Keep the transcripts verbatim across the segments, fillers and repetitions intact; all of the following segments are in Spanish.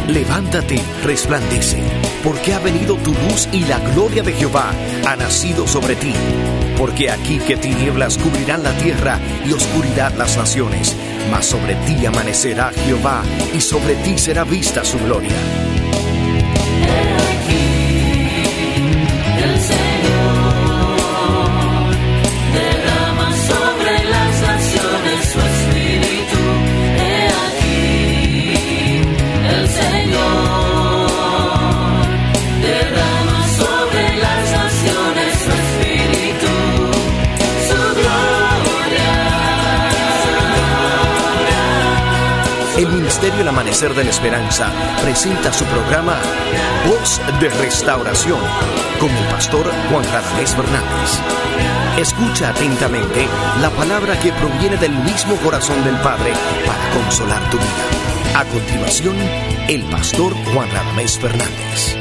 Levántate, resplandece, porque ha venido tu luz y la gloria de Jehová ha nacido sobre ti. Porque aquí que tinieblas cubrirán la tierra y oscuridad las naciones, mas sobre ti amanecerá Jehová y sobre ti será vista su gloria. He aquí, el Señor derrama sobre las naciones su espíritu. He aquí, el Señor derrama sobre las naciones su espíritu, su gloria. El Ministerio El Amanecer de la Esperanza presenta su programa Voz de Restauración con el pastor Juan Radamés Fernández. Escucha atentamente la palabra que proviene del mismo corazón del Padre para consolar tu vida. A continuación, el pastor Juan Radamés Fernández.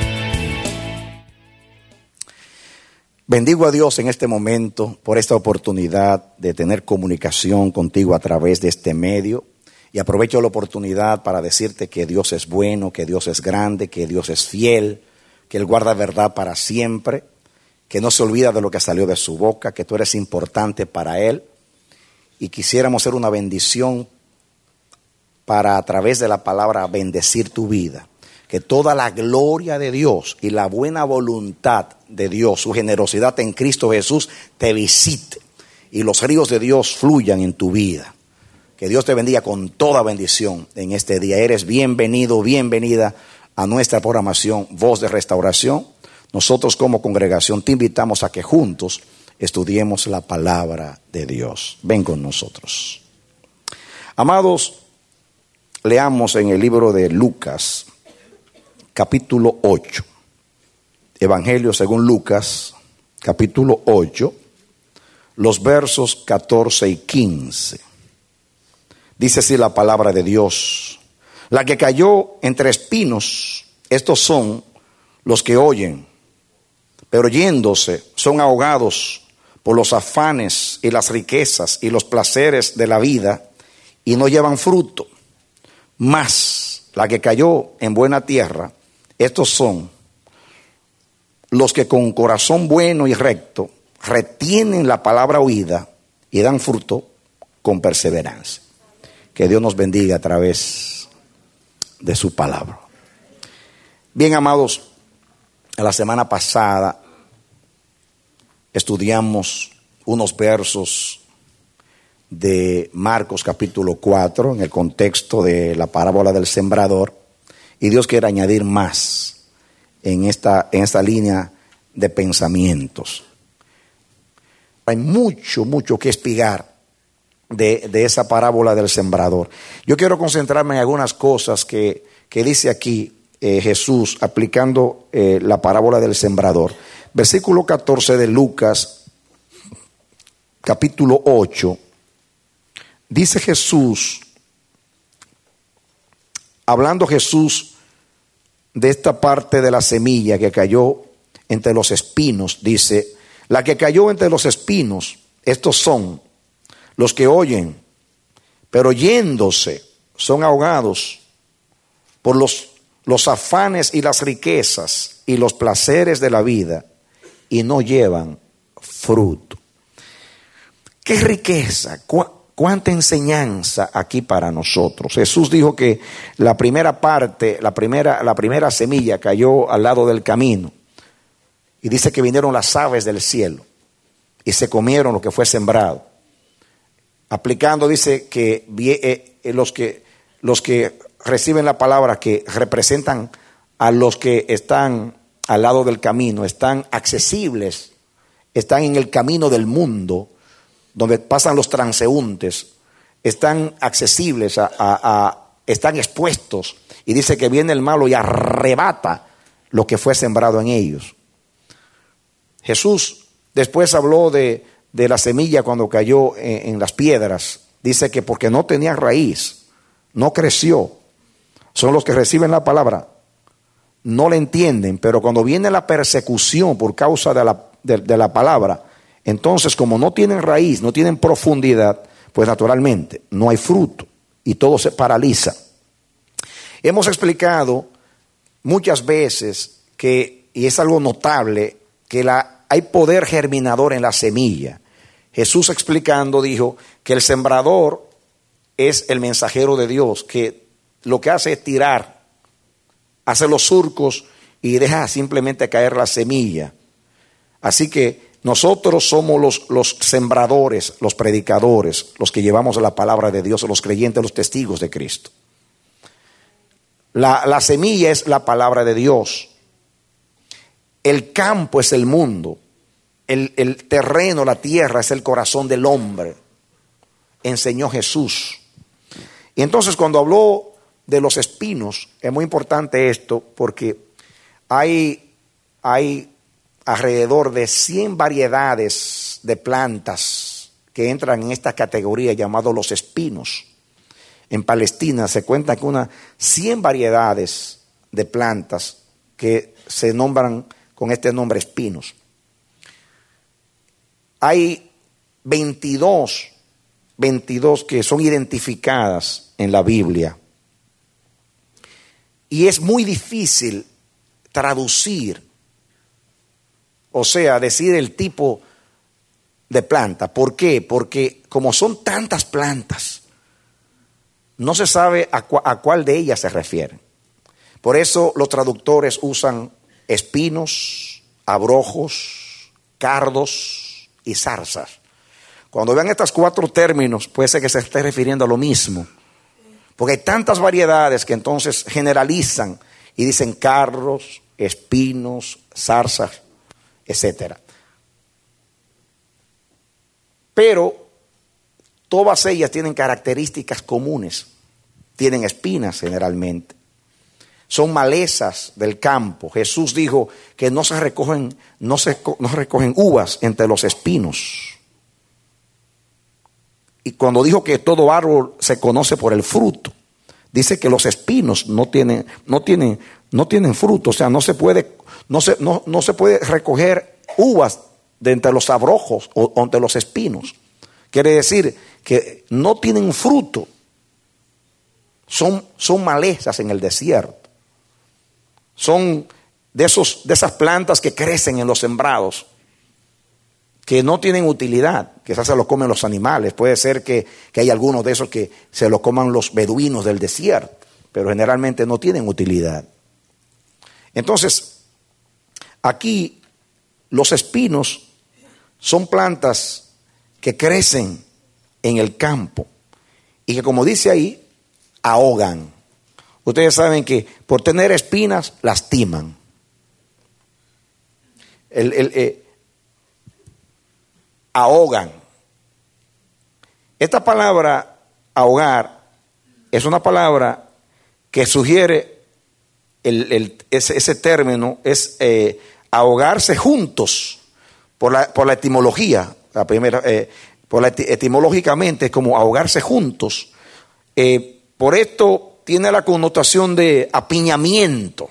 Bendigo a Dios en este momento por esta oportunidad de tener comunicación contigo a través de este medio. Y aprovecho la oportunidad para decirte que Dios es bueno, que Dios es grande, que Dios es fiel, que Él guarda verdad para siempre, que no se olvida de lo que salió de su boca, que tú eres importante para Él. Y quisiéramos ser una bendición para, a través de la palabra, bendecir tu vida. Que toda la gloria de Dios y la buena voluntad de Dios, su generosidad en Cristo Jesús, te visite y los ríos de Dios fluyan en tu vida. Que Dios te bendiga con toda bendición en este día. Eres bienvenido, bienvenida a nuestra programación Voz de Restauración. Nosotros como congregación te invitamos a que juntos estudiemos la palabra de Dios. Ven con nosotros. Amados, leamos en el libro de Lucas, capítulo ocho. Evangelio según Lucas, capítulo ocho, los versos catorce y quince. Dice así la palabra de Dios: la que cayó entre espinos, estos son los que oyen, pero yéndose son ahogados por los afanes y las riquezas y los placeres de la vida y no llevan fruto. Mas la que cayó en buena tierra, estos son los que con corazón bueno y recto retienen la palabra oída y dan fruto con perseverancia. Que Dios nos bendiga a través de su palabra. Bien, amados, la semana pasada estudiamos unos versos de Marcos capítulo cuatro en el contexto de la parábola del sembrador, y Dios quiere añadir más en esta, en esta línea de pensamientos. Hay mucho, mucho que espigar De, de esa parábola del sembrador. Yo quiero concentrarme en algunas cosas que, que dice aquí eh, Jesús aplicando eh, la parábola del sembrador. Versículo catorce de Lucas, capítulo ocho, dice Jesús, hablando Jesús de esta parte de la semilla que cayó entre los espinos, dice: la que cayó entre los espinos, estos son los que oyen, pero yéndose son ahogados por los, los afanes y las riquezas y los placeres de la vida y no llevan fruto. ¿Qué riqueza? ¿Cu- ¿Cuánta enseñanza aquí para nosotros? Jesús dijo que la primera parte, la primera, la primera semilla cayó al lado del camino. Y dice que vinieron las aves del cielo y se comieron lo que fue sembrado. Aplicando, dice que eh, los que los que reciben la palabra, que representan a los que están al lado del camino, están accesibles, están en el camino del mundo, donde pasan los transeúntes, están accesibles, a, a, a, están expuestos, y dice que viene el malo y arrebata lo que fue sembrado en ellos. Jesús después habló de de la semilla cuando cayó en, en las piedras. Dice que porque no tenía raíz, no creció. Son los que reciben la palabra, no la entienden, pero cuando viene la persecución por causa de la, de, de la palabra, entonces como no tienen raíz, no tienen profundidad, pues naturalmente no hay fruto y todo se paraliza. Hemos explicado muchas veces que, y es algo notable, que la, hay poder germinador en la semilla. Jesús explicando dijo que el sembrador es el mensajero de Dios, que lo que hace es tirar, hace los surcos y deja simplemente caer la semilla. Así que nosotros somos los, los sembradores, los predicadores, los que llevamos la palabra de Dios, los creyentes, los testigos de Cristo. La, la semilla es la palabra de Dios. El campo es el mundo. El, el terreno, la tierra es el corazón del hombre. Enseñó Jesús. Y entonces cuando habló de los espinos, es muy importante esto porque hay, hay alrededor de cien variedades de plantas que entran en esta categoría llamado los espinos. En Palestina se cuenta que unas cien variedades de plantas que se nombran con este nombre espinos. Hay veintidós, veintidós que son identificadas en la Biblia. Y es muy difícil traducir, o sea, decir el tipo de planta. ¿Por qué? Porque como son tantas plantas, no se sabe a, cu- a cuál de ellas se refiere. Por eso los traductores usan espinos, abrojos, cardos y zarzas. Cuando vean estos cuatro términos, puede ser que se esté refiriendo a lo mismo. Porque hay tantas variedades que entonces generalizan y dicen cardos, espinos, zarzas, etcétera. Pero todas ellas tienen características comunes. Tienen espinas generalmente. Son malezas del campo. Jesús dijo que no se recogen, no se, no se recogen uvas entre los espinos. Y cuando dijo que todo árbol se conoce por el fruto, dice que los espinos no tienen, no tienen, no tienen fruto. O sea, no se puede, no se, no, no se puede recoger uvas de entre los abrojos o, o entre los espinos. Quiere decir que no tienen fruto. Son, son malezas en el desierto. Son de, esos, de esas plantas que crecen en los sembrados, que no tienen utilidad. Quizás se lo comen los animales. Puede ser que, que hay algunos de esos que se lo coman los beduinos del desierto, pero generalmente no tienen utilidad. Entonces, aquí los espinos son plantas que crecen en el campo y que, como dice ahí, ahogan. Ustedes saben que por tener espinas lastiman. El, el, eh, ahogan. Esta palabra ahogar es una palabra que sugiere el, el, ese, ese término es eh, ahogarse juntos por la, por la etimología. La primera, eh, por la, etimológicamente es como ahogarse juntos. Eh, por esto tiene la connotación de apiñamiento.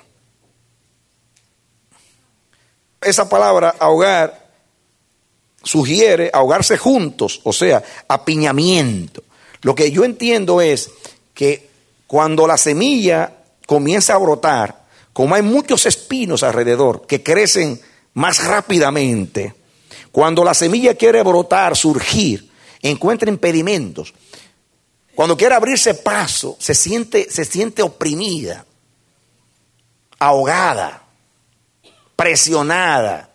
Esa palabra ahogar sugiere ahogarse juntos, o sea, apiñamiento. Lo que yo entiendo es que cuando la semilla comienza a brotar, como hay muchos espinos alrededor que crecen más rápidamente, cuando la semilla quiere brotar, surgir, encuentra impedimentos. Cuando quiere abrirse paso, se siente, se siente oprimida, ahogada, presionada.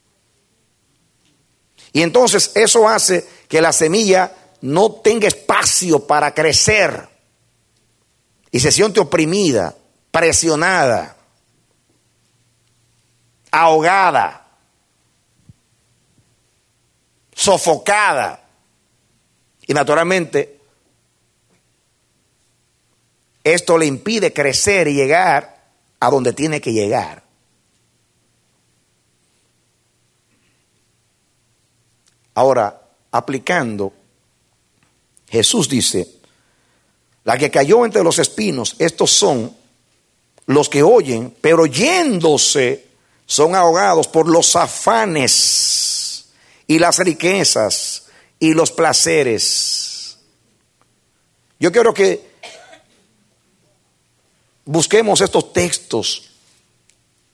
Y entonces eso hace que la semilla no tenga espacio para crecer y se siente oprimida, presionada, ahogada, sofocada. Y naturalmente esto le impide crecer y llegar a donde tiene que llegar. Ahora, aplicando, Jesús dice, la que cayó entre los espinos, estos son los que oyen, pero yéndose son ahogados por los afanes y las riquezas y los placeres. Yo quiero que busquemos estos textos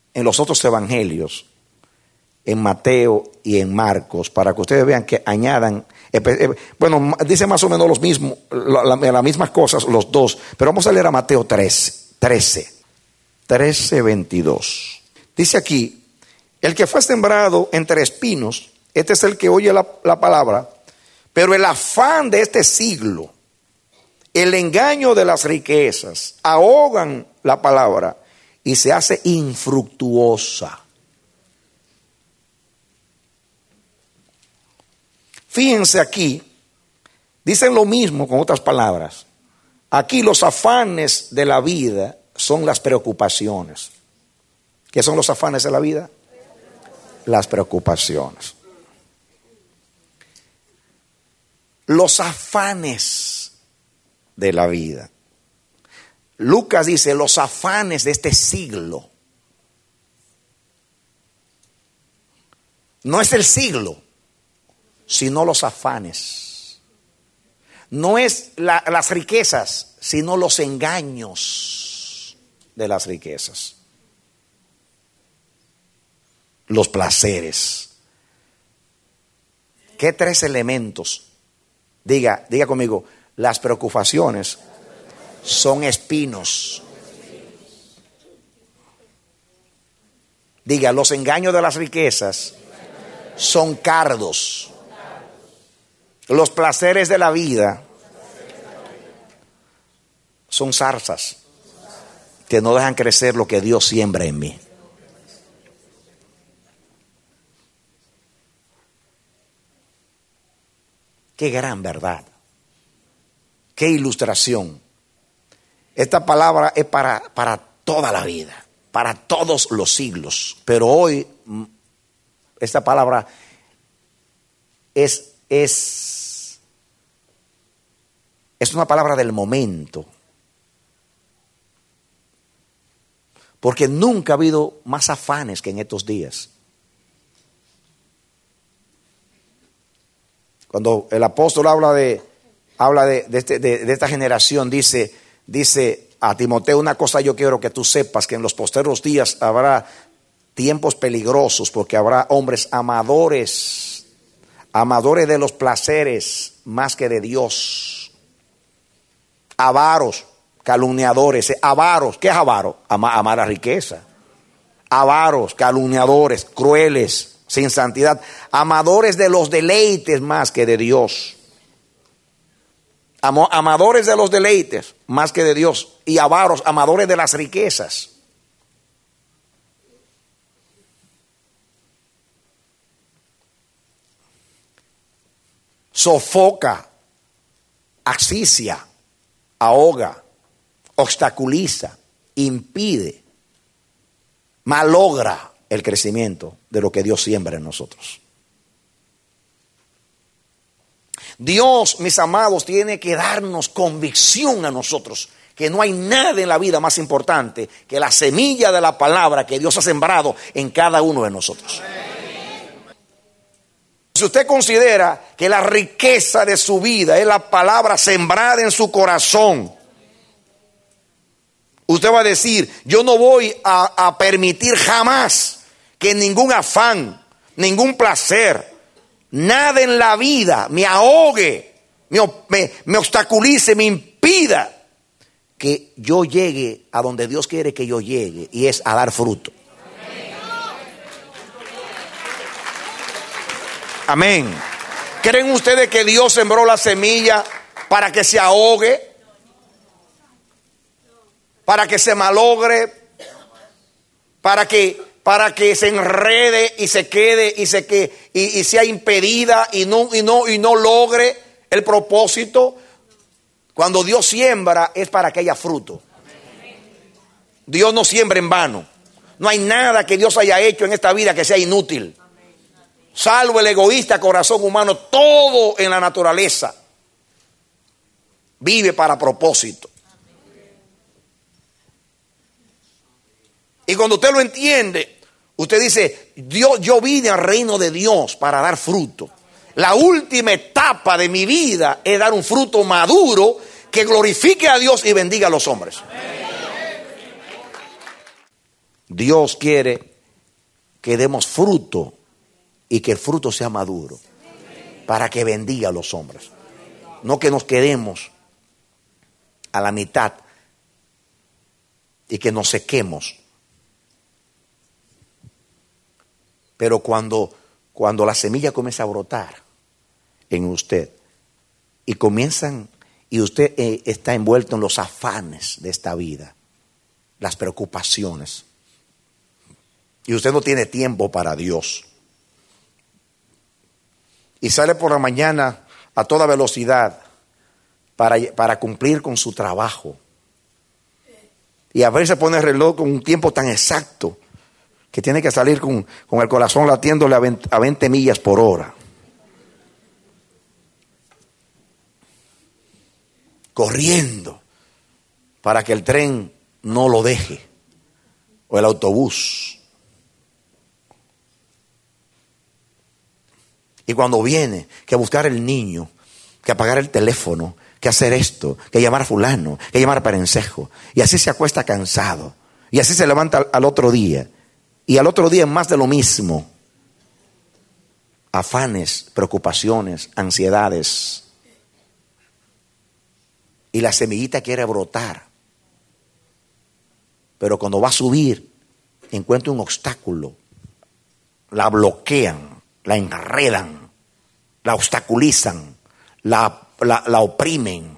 en los otros evangelios, en Mateo y en Marcos, para que ustedes vean que añadan, eh, eh, bueno, dice más o menos los mismos, la, la, las mismas cosas los dos, pero vamos a leer a Mateo trece, trece, veintidós. Dice aquí, el que fue sembrado entre espinos, este es el que oye la, la palabra, pero el afán de este siglo, el engaño de las riquezas, ahogan la palabra y se hace infructuosa. Fíjense aquí, dicen lo mismo con otras palabras. Aquí los afanes de la vida son las preocupaciones. ¿Qué son los afanes de la vida? Las preocupaciones. Los afanes de la vida. Lucas dice los afanes de este siglo. No es el siglo, sino los afanes. No es la, las riquezas, sino los engaños de las riquezas. Los placeres. ¿Qué tres elementos? Diga, diga conmigo, las preocupaciones son espinos. Diga, los engaños de las riquezas son cardos. Los placeres de la vida son zarzas que no dejan crecer lo que Dios siembra en mí. Qué gran verdad. Qué ilustración. Esta palabra es para, para toda la vida, para todos los siglos. Pero hoy esta palabra es, es, es una palabra del momento. Porque nunca ha habido más afanes que en estos días. Cuando el apóstol habla de, habla de, de, este, de, de esta generación, dice, dice a Timoteo, una cosa yo quiero que tú sepas, que en los posteros días habrá tiempos peligrosos, porque habrá hombres amadores, amadores de los placeres más que de Dios, avaros, calumniadores, avaros. ¿Qué es avaro? Ama, amar la riqueza. Avaros, calumniadores, crueles, sin santidad, amadores de los deleites más que de Dios. Am- amadores de los deleites más que de Dios. Y avaros, amadores de las riquezas. Sofoca, asfixia, ahoga, obstaculiza, impide, malogra el crecimiento de lo que Dios siembra en nosotros. Dios, mis amados, tiene que darnos convicción a nosotros que no hay nada en la vida más importante que la semilla de la palabra que Dios ha sembrado en cada uno de nosotros. Si usted considera que la riqueza de su vida es la palabra sembrada en su corazón, usted va a decir, yo no voy a, a permitir jamás que ningún afán, ningún placer, nada en la vida me ahogue, me, me, me obstaculice, me impida que yo llegue a donde Dios quiere que yo llegue, y es a dar fruto. Amén. ¿Creen ustedes que Dios sembró la semilla para que se ahogue? Para que se malogre, para que, para que se enrede y se quede y se que y, y sea impedida y no, y no, y no logre el propósito. Cuando Dios siembra es para que haya fruto. Dios no siembra en vano. No hay nada que Dios haya hecho en esta vida que sea inútil, salvo el egoísta corazón humano. Todo en la naturaleza vive para propósito. Y cuando usted lo entiende, usted dice, Dios, yo vine al reino de Dios para dar fruto. La última etapa de mi vida es dar un fruto maduro que glorifique a Dios y bendiga a los hombres. Dios quiere que demos fruto y que el fruto sea maduro para que bendiga a los hombres. No que nos quedemos a la mitad y que nos sequemos. Pero cuando, cuando la semilla comienza a brotar en usted y comienzan, y usted eh, está envuelto en los afanes de esta vida, las preocupaciones, y usted no tiene tiempo para Dios, y sale por la mañana a toda velocidad para, para cumplir con su trabajo, y a veces pone el reloj con un tiempo tan exacto que tiene que salir con, con el corazón latiéndole a veinte, a veinte millas por hora, corriendo para que el tren no lo deje, o el autobús. Y cuando viene, que buscar el niño, que apagar el teléfono, que hacer esto, que llamar a fulano, que llamar a perencejo, y así se acuesta cansado, y así se levanta al, al otro día, y al otro día más de lo mismo. Afanes, preocupaciones, ansiedades. Y la semillita quiere brotar. Pero cuando va a subir, encuentra un obstáculo. La bloquean, la enredan, la obstaculizan, la, la, la oprimen.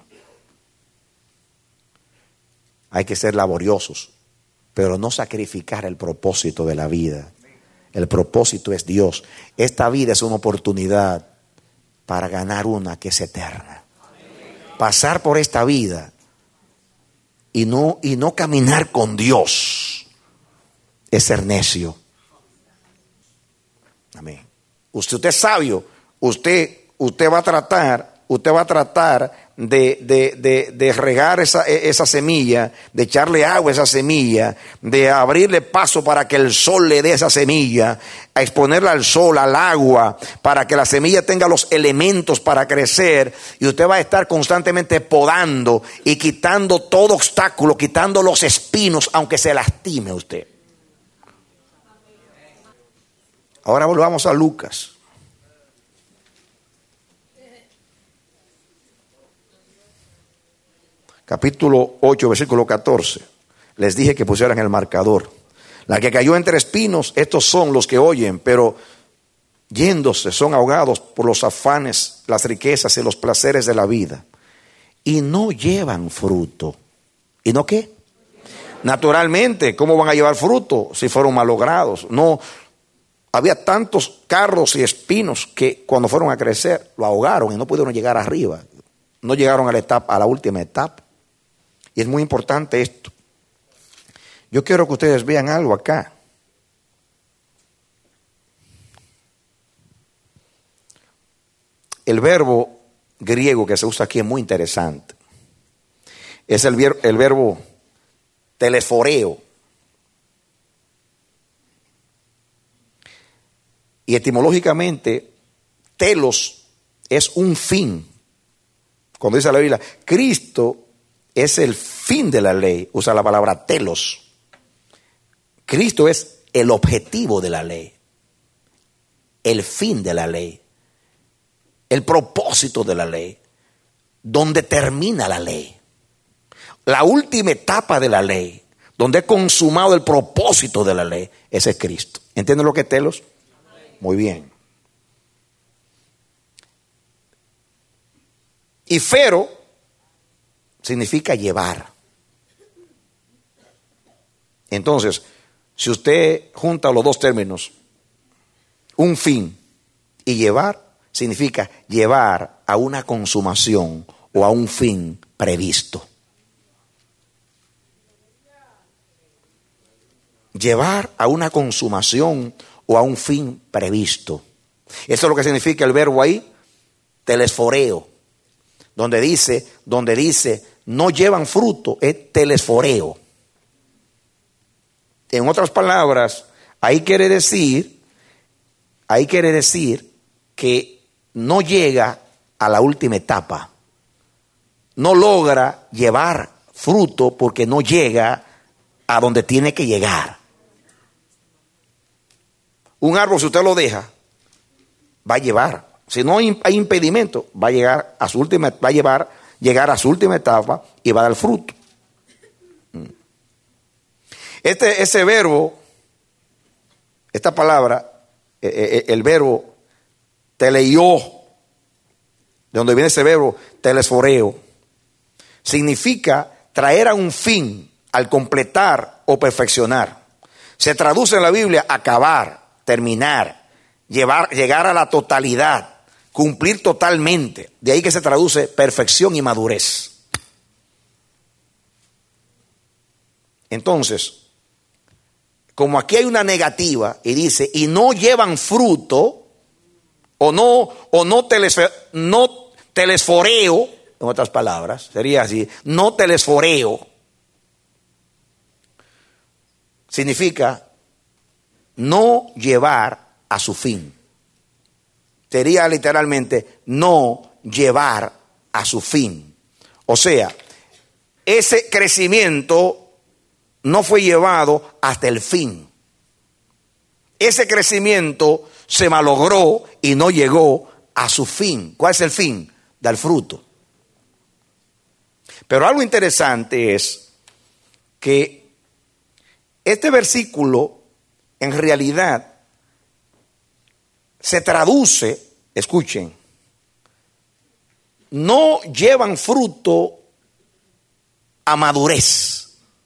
Hay que ser laboriosos, pero no sacrificar el propósito de la vida. El propósito es Dios. Esta vida es una oportunidad para ganar una que es eterna. Pasar por esta vida y no, y no caminar con Dios es ser necio. Amén. Usted, usted es sabio, usted, usted va a tratar, usted va a tratar de, de, de, de regar esa, esa semilla, de echarle agua a esa semilla, de abrirle paso para que el sol le dé esa semilla, a exponerla al sol, al agua, para que la semilla tenga los elementos para crecer, y usted va a estar constantemente podando y quitando todo obstáculo, quitando los espinos, aunque se lastime usted. Ahora volvamos a Lucas. Capítulo ocho, versículo catorce. Les dije que pusieran el marcador. La que cayó entre espinos, estos son los que oyen, pero yéndose son ahogados por los afanes, las riquezas y los placeres de la vida, y no llevan fruto. ¿Y no qué? Naturalmente, ¿cómo van a llevar fruto si fueron malogrados? No, había tantos carros y espinos que cuando fueron a crecer lo ahogaron y no pudieron llegar arriba. No llegaron a la etapa, a la última etapa. Y es muy importante esto. Yo quiero que ustedes vean algo acá. El verbo griego que se usa aquí es muy interesante. Es el, ver, el verbo teleforeo. Y etimológicamente, telos es un fin. Cuando dice la Biblia, Cristo es el fin de la ley, usa la palabra telos. Cristo es el objetivo de la ley, el fin de la ley, el propósito de la ley, donde termina la ley, la última etapa de la ley, donde es consumado el propósito de la ley. Ese es Cristo. ¿Entienden lo que es telos? Muy bien. Y fero significa llevar. Entonces, si usted junta los dos términos, un fin y llevar, significa llevar a una consumación o a un fin previsto. Llevar a una consumación o a un fin previsto. Eso es lo que significa el verbo ahí, telesforeo. Donde dice, donde dice, no llevan fruto, es telesforeo. En otras palabras, ahí quiere decir, ahí quiere decir que no llega a la última etapa. No logra llevar fruto porque no llega a donde tiene que llegar. Un árbol, si usted lo deja, va a llevar. Si no hay impedimento, va a llegar a su última, va a llevar, llegar a su última etapa y va a dar fruto. Este, ese verbo, esta palabra, el, el verbo teleió, de donde viene ese verbo telesforeo, significa traer a un fin, al completar o perfeccionar. Se traduce en la Biblia acabar, terminar, llevar, llegar a la totalidad, cumplir totalmente. De ahí que se traduce perfección y madurez. Entonces, como aquí hay una negativa y dice, y no llevan fruto, o no, o no, telesfe, no telesforeo, en otras palabras, sería así, no telesforeo, significa no llevar a su fin. Sería literalmente no llevar a su fin. O sea, ese crecimiento no fue llevado hasta el fin. Ese crecimiento se malogró y no llegó a su fin. ¿Cuál es el fin? Dar fruto. Pero algo interesante es que este versículo en realidad se traduce, escuchen, no llevan fruto a madurez.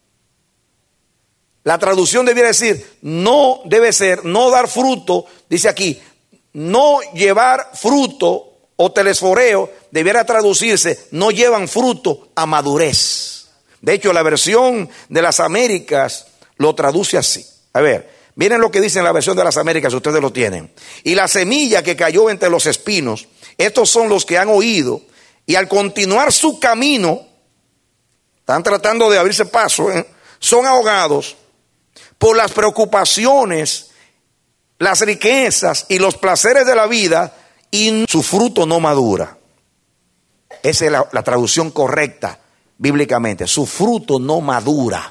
La traducción debiera decir, no debe ser, no dar fruto, dice aquí, no llevar fruto o telesforeo, debiera traducirse, no llevan fruto a madurez. De hecho, la versión de las Américas lo traduce así. A ver, miren lo que dice en la versión de las Américas, ustedes lo tienen. Y la semilla que cayó entre los espinos, estos son los que han oído, y al continuar su camino, están tratando de abrirse paso, ¿eh? Son ahogados por las preocupaciones, las riquezas y los placeres de la vida, y su fruto no madura. Esa es la, la traducción correcta bíblicamente. Su fruto no madura.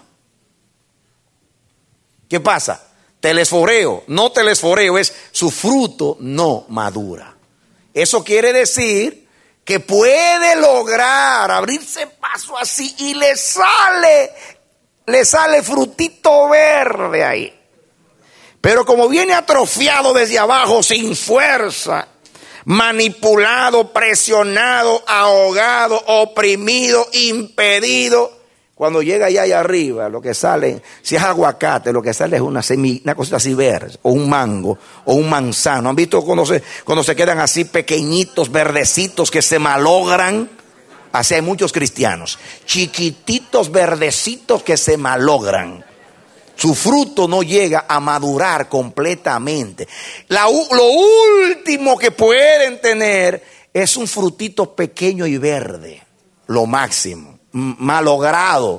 ¿Qué pasa? Telesforeo, no telesforeo, es su fruto no madura. Eso quiere decir que puede lograr abrirse paso así y le sale, le sale frutito verde ahí. Pero como viene atrofiado desde abajo, sin fuerza, manipulado, presionado, ahogado, oprimido, impedido, cuando llega allá, allá arriba, lo que sale, si es aguacate, lo que sale es una semilla, una cosita así verde, o un mango, o un manzano. ¿Han visto cuando se, cuando se quedan así pequeñitos, verdecitos, que se malogran? Así hay muchos cristianos, chiquititos, verdecitos que se malogran. Su fruto no llega a madurar completamente. La, lo último que pueden tener es un frutito pequeño y verde, lo máximo, malogrado.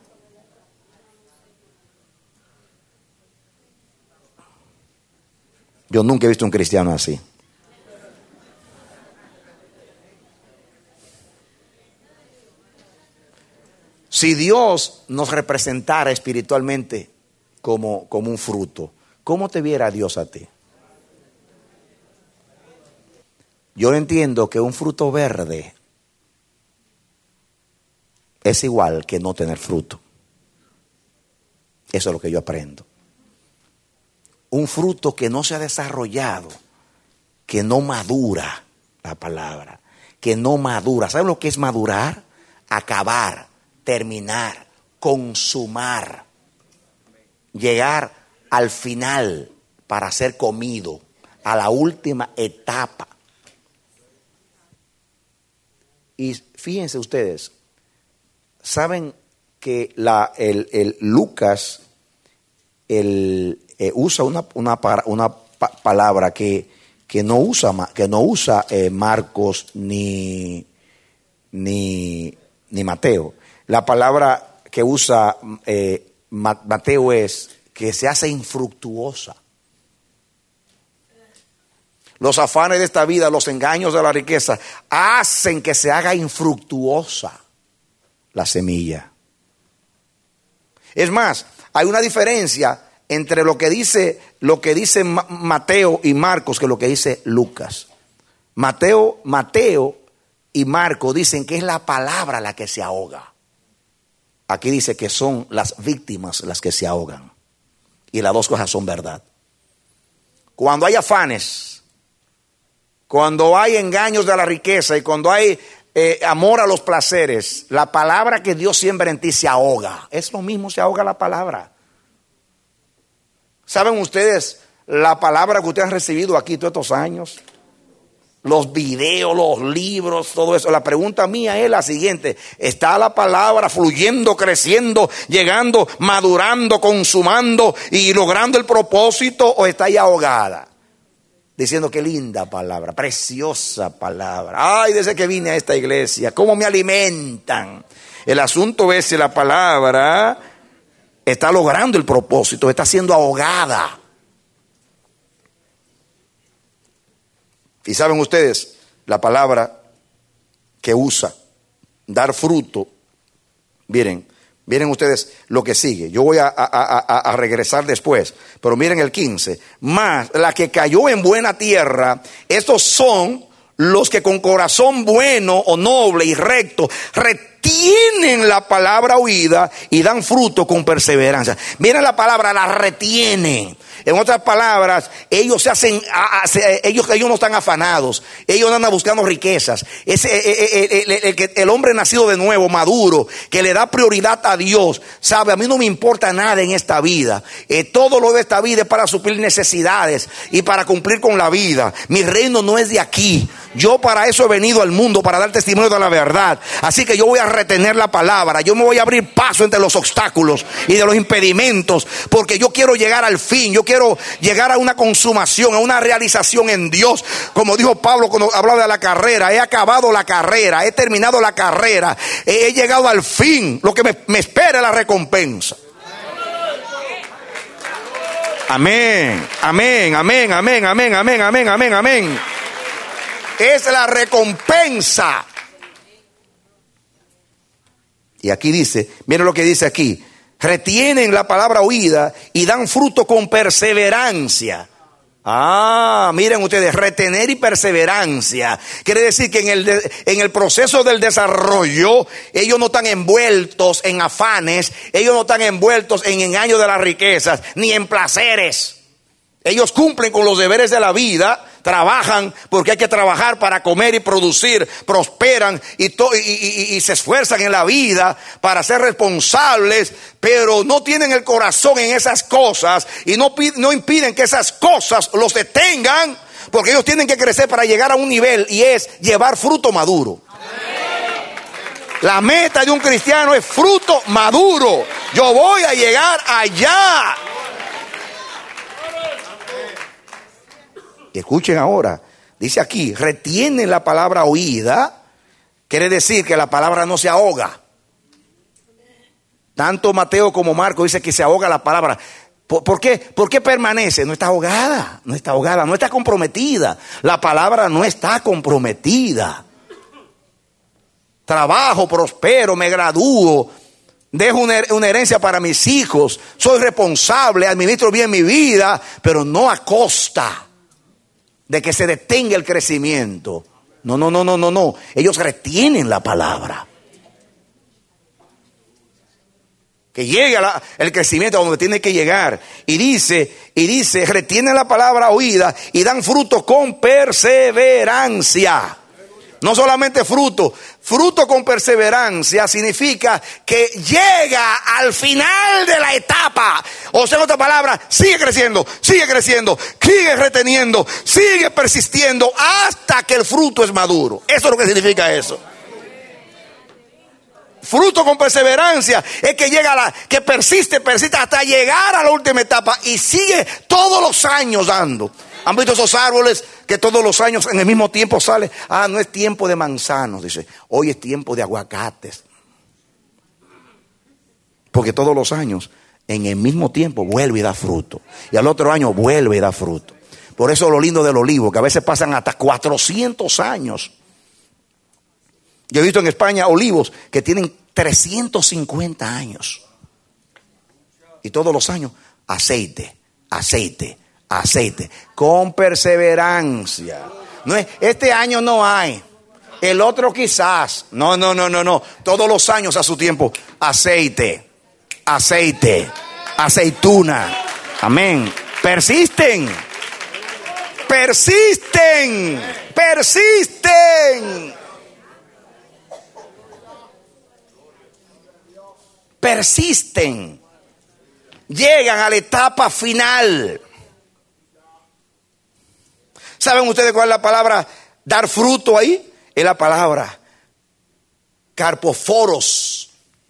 Yo nunca he visto un cristiano así. Si Dios nos representara espiritualmente como, como un fruto, ¿cómo te viera Dios a ti? Yo entiendo que un fruto verde es igual que no tener fruto. Eso es lo que yo aprendo. Un fruto que no se ha desarrollado, que no madura, la palabra, que no madura. ¿Saben lo que es madurar? Acabar, terminar, consumar, llegar al final para ser comido, a la última etapa. Y fíjense ustedes, saben que la, el, el Lucas el, eh, usa una, una, una pa, palabra que, que no usa, que no usa eh, Marcos ni, ni, ni Mateo. La palabra que usa eh, Mateo es que se hace infructuosa. Los afanes de esta vida, los engaños de la riqueza, hacen que se haga infructuosa la semilla. Es más, hay una diferencia entre lo que dice, lo que dice Mateo y Marcos que lo que dice Lucas. Mateo, Mateo y Marcos dicen que es la palabra la que se ahoga. Aquí dice que son las víctimas las que se ahogan. Y las dos cosas son verdad. Cuando hay afanes, cuando hay engaños de la riqueza y cuando hay eh, amor a los placeres, la palabra que Dios siembra en ti se ahoga. Es lo mismo, se ahoga la palabra. ¿Saben ustedes la palabra que ustedes han recibido aquí todos estos años? Los videos, los libros, todo eso. La pregunta mía es la siguiente: ¿está la palabra fluyendo, creciendo, llegando, madurando, consumando y logrando el propósito, o está ahí ahogada? Diciendo qué linda palabra, preciosa palabra. Ay, desde que vine a esta iglesia, cómo me alimentan. El asunto es si la palabra está logrando el propósito, está siendo ahogada. Y saben ustedes, la palabra que usa, dar fruto, miren, miren ustedes lo que sigue. Yo voy a, a, a, a regresar después, pero miren el quince. Más la que cayó en buena tierra, estos son los que con corazón bueno o noble y recto retienen la palabra oída y dan fruto con perseverancia. Miren la palabra, la retienen. En otras palabras, ellos se hacen, ellos, ellos no están afanados, ellos no andan buscando riquezas. Ese, el, el, el, el hombre nacido de nuevo, maduro, que le da prioridad a Dios, sabe, a mí no me importa nada en esta vida. Eh, todo lo de esta vida es para suplir necesidades y para cumplir con la vida. Mi reino no es de aquí. Yo para eso he venido al mundo, para dar testimonio de la verdad. Así que yo voy a retener la palabra. Yo me voy a abrir paso entre los obstáculos y de los impedimentos, porque yo quiero llegar al fin. Yo quiero llegar a una consumación, a una realización en Dios. Como dijo Pablo cuando hablaba de la carrera: he acabado la carrera, he terminado la carrera, he, he llegado al fin. Lo que me, me espera es la recompensa. Amén, amén, amén, amén, amén, amén, amén, amén, amén. Es la recompensa. Y aquí dice, miren lo que dice aquí: retienen la palabra oída y dan fruto con perseverancia. Ah, miren ustedes, retener y perseverancia. Quiere decir que en el, de, en el proceso del desarrollo, ellos no están envueltos en afanes, ellos no están envueltos en engaños de las riquezas, ni en placeres. Ellos cumplen con los deberes de la vida, trabajan porque hay que trabajar para comer y producir, prosperan y, to- y, y, y se esfuerzan en la vida para ser responsables, pero no tienen el corazón en esas cosas y no, no impiden que esas cosas los detengan, porque ellos tienen que crecer para llegar a un nivel, y es llevar fruto maduro. La meta de un cristiano es fruto maduro. Yo voy a llegar allá. Escuchen ahora, dice aquí, retienen la palabra oída. Quiere decir que la palabra no se ahoga. Tanto Mateo como Marcos dice que se ahoga la palabra. ¿Por, por qué? ¿Por qué permanece? No está ahogada, no está ahogada, no está comprometida. La palabra no está comprometida. Trabajo, prospero, me gradúo, dejo una, una herencia para mis hijos, soy responsable, administro bien mi vida, pero no a costa de que se detenga el crecimiento. No, no, no, no, no, no. Ellos retienen la palabra. Que llegue la, el crecimiento a donde tiene que llegar. Y dice, y dice, retienen la palabra oída y dan fruto con perseverancia. No solamente fruto, fruto con perseverancia significa que llega al final de la etapa. O sea, en otra palabra, sigue creciendo, sigue creciendo, sigue reteniendo, sigue persistiendo hasta que el fruto es maduro. Eso es lo que significa eso. Fruto con perseverancia es que llega a la, que persiste, persiste hasta llegar a la última etapa y sigue todos los años dando. ¿Han visto esos árboles que todos los años en el mismo tiempo sale? Ah, no es tiempo de manzanos, dice. Hoy es tiempo de aguacates. Porque todos los años, en el mismo tiempo, vuelve y da fruto. Y al otro año vuelve y da fruto. Por eso lo lindo del olivo, que a veces pasan hasta cuatrocientos años. Yo he visto en España olivos que tienen trescientos cincuenta años. Y todos los años aceite, aceite, aceite, con perseverancia. No es, este año no hay, el otro quizás. No, no, no, no, no. Todos los años a su tiempo, aceite, aceite, aceituna. Amén. Persisten, persisten, persisten. Persisten. Llegan a la etapa final. ¿Saben ustedes cuál es la palabra dar fruto ahí? Es la palabra carpoforos.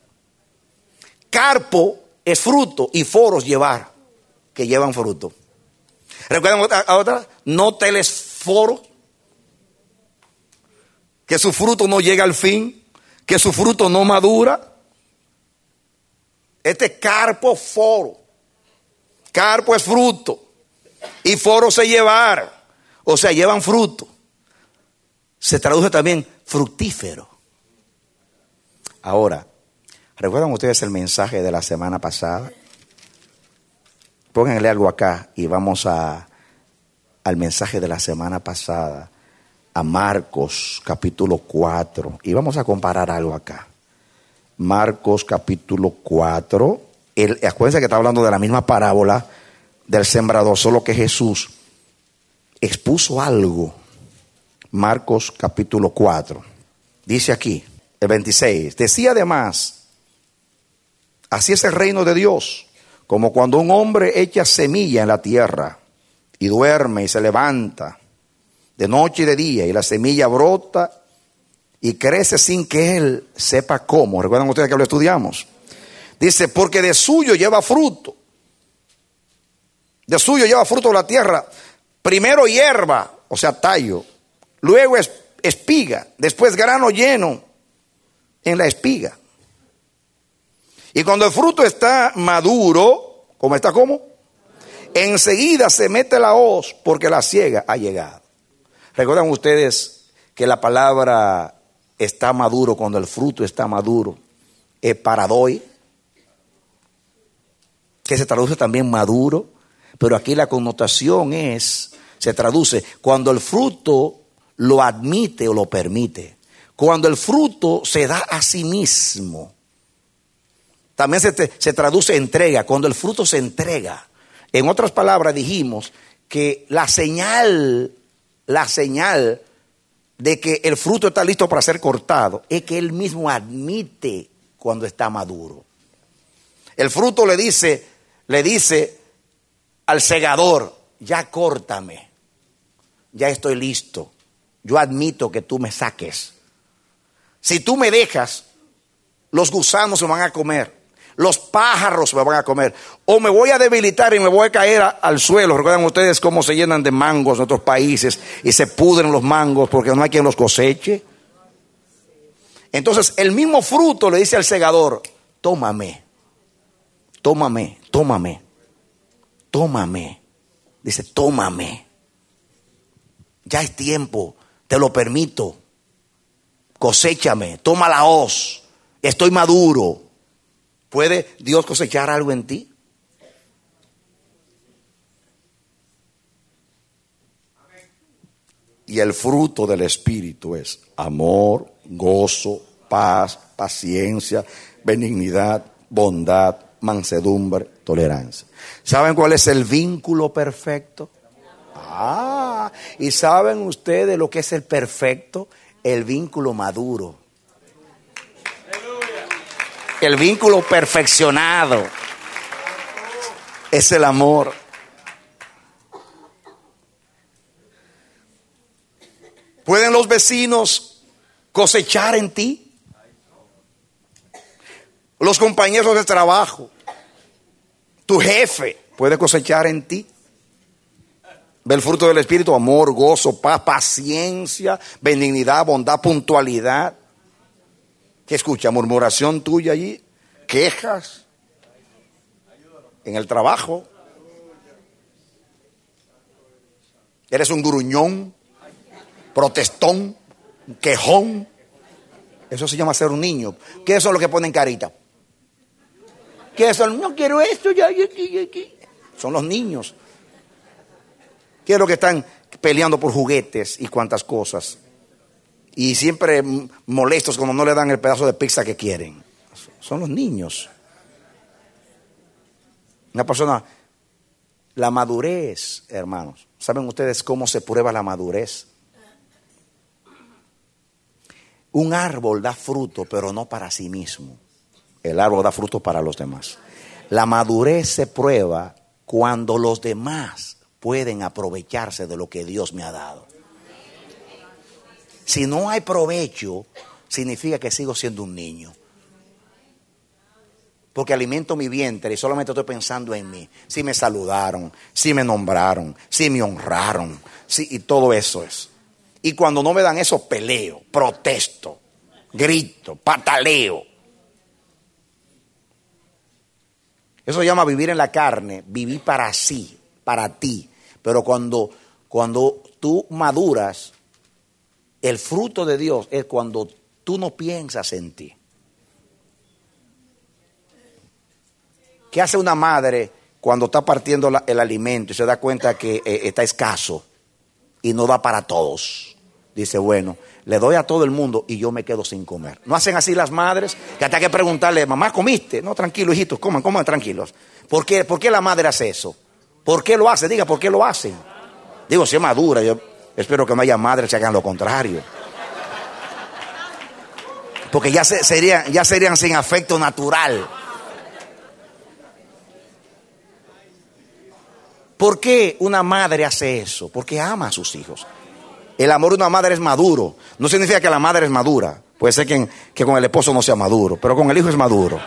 Carpo es fruto y foros llevar, que llevan fruto. ¿Recuerdan otra, otra? No telesforo, que su fruto no llega al fin, que su fruto no madura. Este es carpo foro. Carpo es fruto y foro es llevar. O sea, llevan fruto. Se traduce también fructífero. Ahora, ¿recuerdan ustedes el mensaje de la semana pasada? Pónganle algo acá y vamos a, al mensaje de la semana pasada, a Marcos capítulo cuatro. Y vamos a comparar algo acá. Marcos capítulo cuatro. El, acuérdense que está hablando de la misma parábola del sembrador, solo que Jesús expuso algo. Marcos capítulo cuatro. Dice aquí, el veintiséis. Decía además, así es el reino de Dios, como cuando un hombre echa semilla en la tierra y duerme y se levanta de noche y de día y la semilla brota y crece sin que él sepa cómo. ¿Recuerdan ustedes que lo estudiamos? Dice, porque de suyo lleva fruto. De suyo lleva fruto la tierra. Primero hierba, o sea, tallo. Luego es espiga. Después grano lleno en la espiga. Y cuando el fruto está maduro, ¿cómo está cómo? Enseguida se mete la hoz porque la siega ha llegado. ¿Recuerdan ustedes que la palabra está maduro, cuando el fruto está maduro, es paradoi, que se traduce también maduro? Pero aquí la connotación es, se traduce cuando el fruto lo admite o lo permite. Cuando el fruto se da a sí mismo. También se, te, se traduce entrega, cuando el fruto se entrega. En otras palabras dijimos que la señal, la señal de que el fruto está listo para ser cortado es que él mismo admite cuando está maduro. El fruto le dice, le dice al segador, ya córtame, ya estoy listo, yo admito que tú me saques. Si tú me dejas, los gusanos se van a comer, los pájaros me van a comer, o me voy a debilitar y me voy a caer a, al suelo. ¿Recuerdan ustedes cómo se llenan de mangos en otros países y se pudren los mangos porque no hay quien los coseche? Entonces el mismo fruto le dice al segador, tómame, tómame, tómame, tómame. Dice, tómame. Ya es tiempo, te lo permito. Coséchame, toma la hoz, estoy maduro. ¿Puede Dios cosechar algo en ti? Y el fruto del Espíritu es amor, gozo, paz, paciencia, benignidad, bondad, mansedumbre, tolerancia. ¿Saben cuál es el vínculo perfecto? Ah, ¿y saben ustedes lo que es el perfecto? El vínculo maduro. El vínculo perfeccionado es el amor. ¿Pueden los vecinos cosechar en ti? Los compañeros de trabajo, tu jefe puede cosechar en ti. Ve el fruto del Espíritu: amor, gozo, paz, paciencia, benignidad, bondad, puntualidad. ¿Qué escucha? Murmuración tuya allí, quejas en el trabajo. Eres un gruñón, protestón, quejón. Eso se llama ser un niño. ¿Qué es eso lo que ponen carita? ¿Qué es eso? No quiero esto, ya, aquí, aquí. Son los niños. ¿Qué es lo que están peleando por juguetes y cuantas cosas? Y siempre molestos cuando no le dan el pedazo de pizza que quieren. Son los niños. Una persona, la madurez, hermanos. ¿Saben ustedes cómo se prueba la madurez? Un árbol da fruto, pero no para sí mismo. El árbol da fruto para los demás. La madurez se prueba cuando los demás pueden aprovecharse de lo que Dios me ha dado. Si no hay provecho, significa que sigo siendo un niño. Porque alimento mi vientre y solamente estoy pensando en mí. Si me saludaron, si me nombraron, si me honraron, si, y todo eso es. Y cuando no me dan eso, peleo, protesto, grito, pataleo. Eso se llama vivir en la carne, vivir para sí, para ti. Pero cuando, cuando tú maduras, el fruto de Dios es cuando tú no piensas en ti. ¿Qué hace una madre cuando está partiendo la, el alimento y se da cuenta que eh, está escaso y no da para todos? Dice, bueno, le doy a todo el mundo y yo me quedo sin comer. ¿No hacen así las madres? Que hasta hay que preguntarle, mamá, ¿comiste? No, tranquilo, hijitos, coman, coman tranquilos. ¿Por qué, ¿Por qué la madre hace eso? ¿Por qué lo hace? Diga, ¿por qué lo hacen? Digo, si es madura, yo espero que no haya madres que hagan lo contrario. Porque ya, se, serían, ya serían sin afecto natural. ¿Por qué una madre hace eso? Porque ama a sus hijos. El amor de una madre es maduro. No significa que la madre es madura. Puede ser que, que con el esposo no sea maduro, pero con el hijo es maduro.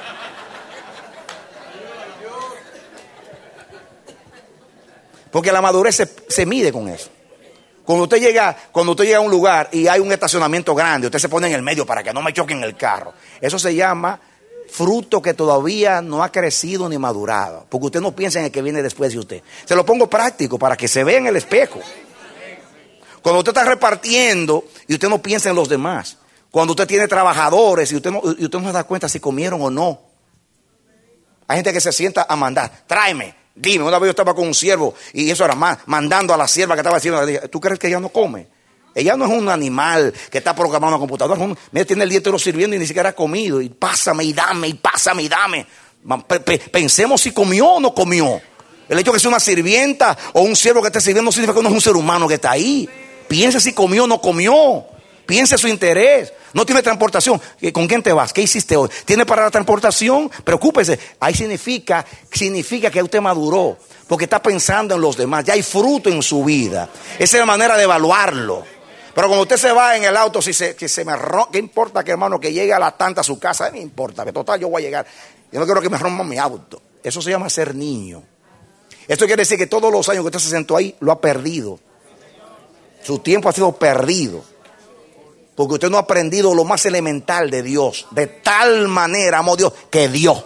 Porque la madurez se, se mide con eso. Cuando usted llega, cuando usted llega a un lugar y hay un estacionamiento grande, usted se pone en el medio para que no me choquen el carro. Eso se llama fruto que todavía no ha crecido ni madurado. Porque usted no piensa en el que viene después de usted. Se lo pongo práctico para que se vea en el espejo. Cuando usted está repartiendo y usted no piensa en los demás. Cuando usted tiene trabajadores y usted no, y usted no se da cuenta si comieron o no. Hay gente que se sienta a mandar. Tráeme, dime. Una vez yo estaba con un siervo y eso era más, mandando a la sierva que estaba haciendo. ¿Tú crees que ella no come? Ella no es un animal que está programado en una computadora. Un, mira, tiene el día entero sirviendo y ni siquiera ha comido. Y pásame y dame, y pásame y dame. Pensemos si comió o no comió. El hecho de que sea una sirvienta o un siervo que esté sirviendo no significa que no es un ser humano que está ahí. Piense si comió o no comió. Piense su interés. No tiene transportación. ¿Con quién te vas? ¿Qué hiciste hoy? ¿Tiene para la transportación? Preocúpese. Ahí significa, significa que usted maduró. Porque está pensando en los demás. Ya hay fruto en su vida. Esa es la manera de evaluarlo. Pero cuando usted se va en el auto, si se, que se me rompe, ¿qué importa que hermano que llegue a la tanta a su casa? No importa, que total yo voy a llegar. Yo no quiero que me rompan mi auto. Eso se llama ser niño. Esto quiere decir que todos los años que usted se sentó ahí, lo ha perdido. Su tiempo ha sido perdido. Porque usted no ha aprendido lo más elemental de Dios. De tal manera amó Dios que dio.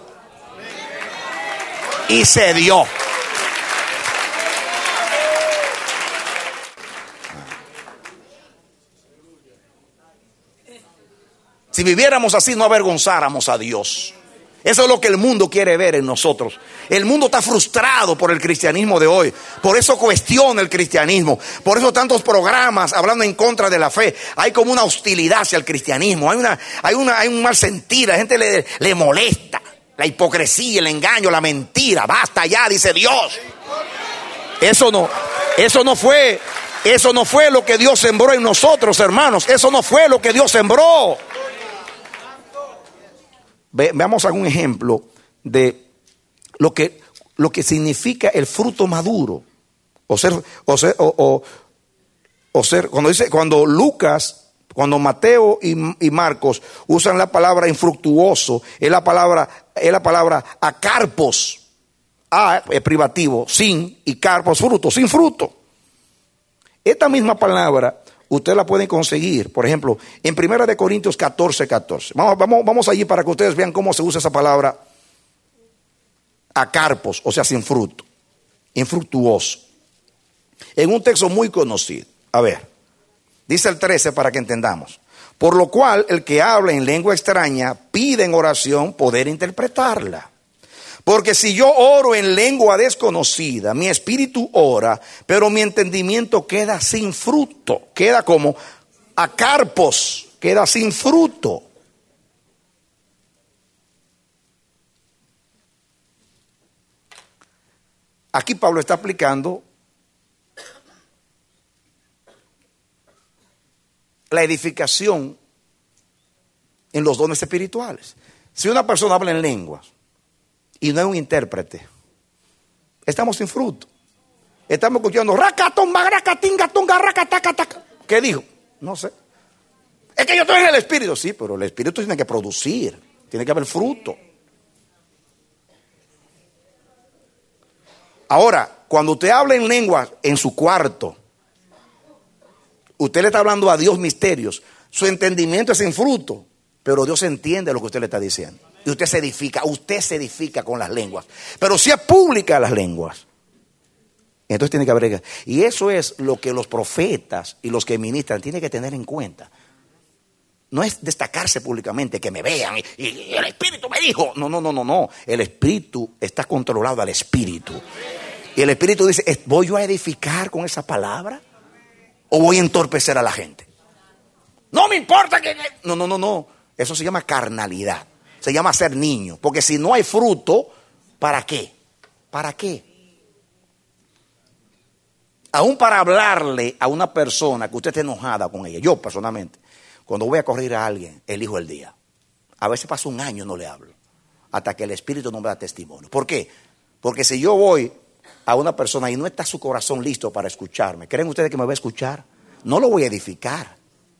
Y se dio. Si viviéramos así, no avergonzáramos a Dios. Eso es lo que el mundo quiere ver en nosotros. El mundo está frustrado por el cristianismo de hoy. Por eso cuestiona el cristianismo. Por eso tantos programas hablando en contra de la fe. Hay como una hostilidad hacia el cristianismo. Hay una, hay una, hay un mal sentir. A la gente le, le molesta la hipocresía, el engaño, la mentira. Basta ya, dice Dios. Eso no, eso no fue, eso no fue lo que Dios sembró en nosotros, hermanos. Eso no fue lo que Dios sembró. Ve, veamos algún ejemplo de lo que, lo que significa el fruto maduro. O ser, o ser, o, o, o ser, cuando dice, cuando Lucas, cuando Mateo y, y Marcos usan la palabra infructuoso, es la palabra, es la palabra acarpos. A es privativo, sin, y carpos, fruto, sin fruto. Esta misma palabra usted la pueden conseguir, por ejemplo, en Primera de Corintios catorce, catorce. Vamos, vamos, vamos allí para que ustedes vean cómo se usa esa palabra acarpos, o sea, sin fruto, infructuoso. En un texto muy conocido. A ver, dice el trece para que entendamos. Por lo cual, el que habla en lengua extraña pide en oración poder interpretarla. Porque si yo oro en lengua desconocida, mi espíritu ora, pero mi entendimiento queda sin fruto. Queda como a carpos, queda sin fruto. Aquí Pablo está aplicando la edificación en los dones espirituales. Si una persona habla en lenguas y no es un intérprete, estamos sin fruto. Estamos escuchando ¿qué dijo? No sé. Es que yo estoy en el espíritu. Sí, pero el espíritu tiene que producir, tiene que haber fruto. Ahora, cuando usted habla en lenguas en su cuarto, usted le está hablando a Dios misterios. Su entendimiento es sin fruto, pero Dios entiende lo que usted le está diciendo. Y usted se edifica, usted se edifica con las lenguas. Pero si es pública las lenguas, entonces tiene que haber. Y eso es lo que los profetas y los que ministran tienen que tener en cuenta. No es destacarse públicamente, que me vean y, y el Espíritu me dijo. No, no, no, no, no. El Espíritu está controlado al Espíritu. Y el Espíritu dice, ¿voy yo a edificar con esa palabra? ¿O voy a entorpecer a la gente? No me importa que... No, no, no, no. Eso se llama carnalidad. Se llama ser niño. Porque si no hay fruto, ¿para qué? ¿Para qué? Aún para hablarle a una persona que usted esté enojada con ella. Yo personalmente, cuando voy a corregir a alguien, elijo el día. A veces pasa un año y no le hablo. Hasta que el Espíritu no me da testimonio. ¿Por qué? Porque si yo voy a una persona y no está su corazón listo para escucharme, ¿creen ustedes que me va a escuchar? No lo voy a edificar.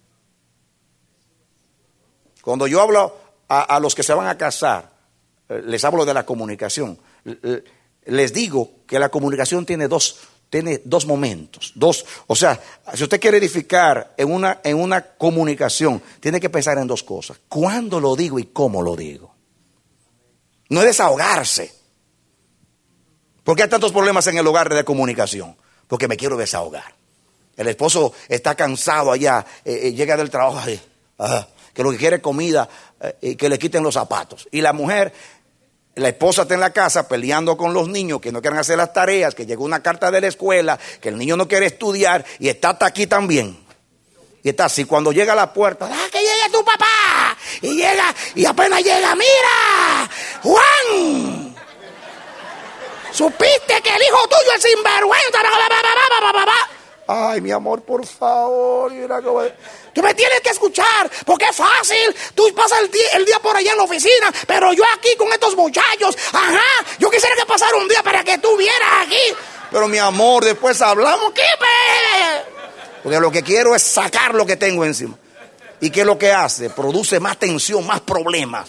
Cuando yo hablo a, a los que se van a casar, les hablo de la comunicación. Les digo que la comunicación tiene dos, tiene dos momentos. Dos, o sea, si usted quiere edificar en una, en una comunicación, tiene que pensar en dos cosas. ¿Cuándo lo digo y cómo lo digo? No es desahogarse. ¿Por qué hay tantos problemas en el hogar de comunicación? Porque me quiero desahogar. El esposo está cansado allá, eh, eh, llega del trabajo, eh, ah, que lo que quiere es comida, eh, que le quiten los zapatos. Y la mujer, la esposa está en la casa peleando con los niños que no quieren hacer las tareas, que llegó una carta de la escuela, que el niño no quiere estudiar y está hasta aquí también. Y está así, cuando llega a la puerta, ¡ah, que llegue tu papá! Y llega, y apenas llega, ¡mira! ¡Juan! ¿Supiste que el hijo tuyo es sinvergüenza? Ay, mi amor, por favor. Tú me tienes que escuchar, porque es fácil. Tú pasas el día, el día por allá en la oficina, pero yo aquí con estos muchachos, ajá, yo quisiera que pasara un día para que tú vieras aquí. Pero mi amor, después hablamos, ¿qué? Porque lo que quiero es sacar lo que tengo encima. ¿Y qué es lo que hace? Produce más tensión, más problemas.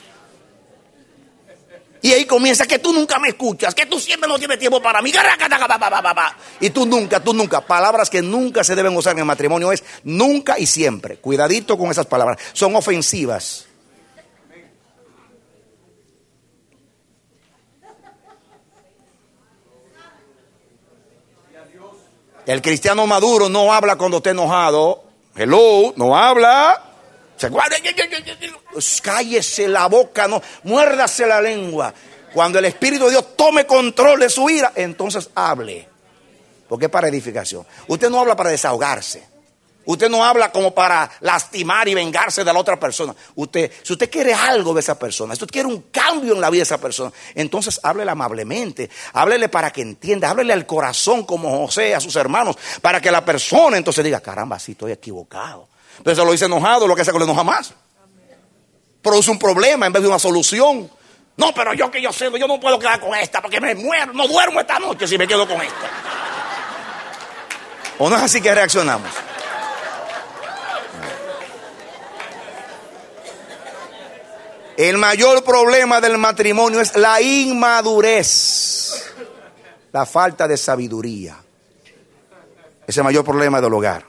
Y ahí comienza que tú nunca me escuchas, que tú siempre no tienes tiempo para mí. Y tú nunca, tú nunca. Palabras que nunca se deben usar en el matrimonio es nunca y siempre. Cuidadito con esas palabras. Son ofensivas. El cristiano maduro no habla cuando esté enojado. Hello, no habla. Cállese la boca, no, muérdase la lengua. Cuando el Espíritu de Dios tome control de su ira, entonces hable. Porque es para edificación. Usted no habla para desahogarse. Usted no habla como para lastimar y vengarse de la otra persona. Usted, si usted quiere algo de esa persona, si usted quiere un cambio en la vida de esa persona, entonces háblele amablemente, háblele para que entienda, háblele al corazón como José a sus hermanos, para que la persona entonces diga, caramba, sí estoy equivocado. Pero se lo dice enojado, lo que hace que lo enoja más. Produce un problema en vez de una solución. No, pero yo que yo sé, yo no puedo quedar con esta porque me muero, no duermo esta noche si me quedo con esta. ¿O no es así que reaccionamos? El mayor problema del matrimonio es la inmadurez, la falta de sabiduría. Es el mayor problema del hogar.